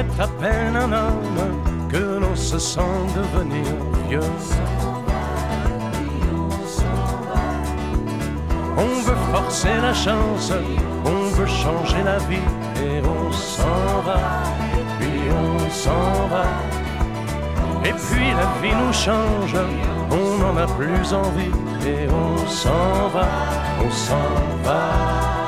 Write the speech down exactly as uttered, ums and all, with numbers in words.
est à peine un homme que l'on se sent devenir vieux. On veut forcer la chance, on veut changer la vie, et on s'en va, et puis on s'en va. Et puis la vie nous change, on n'en a plus envie, et on s'en va, on s'en va.